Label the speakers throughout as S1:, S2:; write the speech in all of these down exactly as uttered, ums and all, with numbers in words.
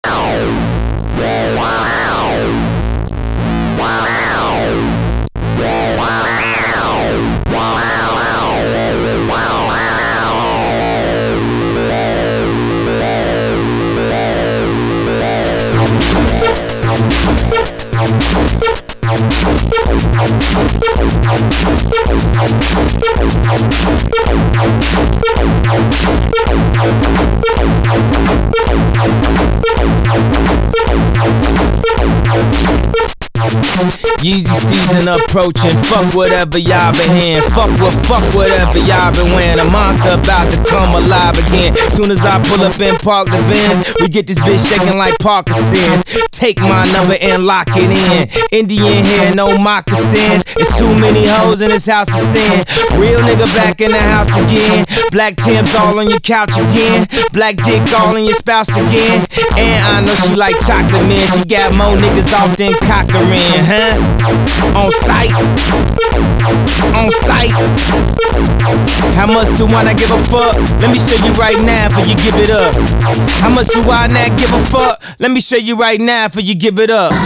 S1: Yeezy season approaching, fuck whatever y'all been hearing. Fuck what, fuck whatever y'all been wearing. A monster about to come alive again. Soon as I pull up and park the Benz, we get this bitch shaking like Parkinson's. Take my number and lock it in. Indian hair, no moccasins. It's too many hoes in this house of sin. Real nigga back in the house again. Black Tim's all on your couch again. Black dick all in your spouse again. And I know she like chocolate, man. She got more niggas off than Cochran, huh? On sight, on sight. How much do I not give a fuck? Let me show you right now before you give it up. How much do I not give a fuck? Let me show you right now before you give it up.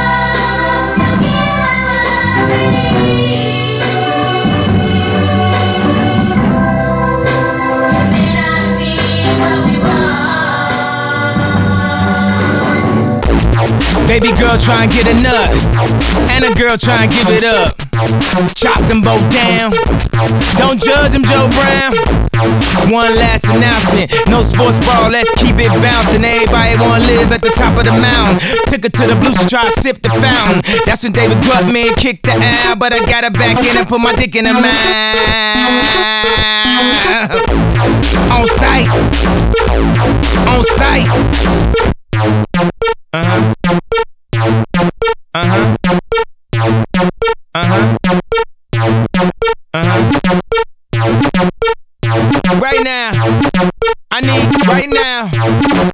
S1: Baby girl try and get a nut, and a girl try and give it up. Chop them both down. Don't judge them, Joe Brown. One last announcement, no sports ball, let's keep it bouncing. Everybody wanna live at the top of the mountain. Took her to the blues to try to sip the fountain. That's when David Gutman kicked the out, but I got her back in and put my dick in her mouth. On sight, on sight. Uh-huh. Uh-huh. Uh-huh. Uh-huh. Right now, I need right now.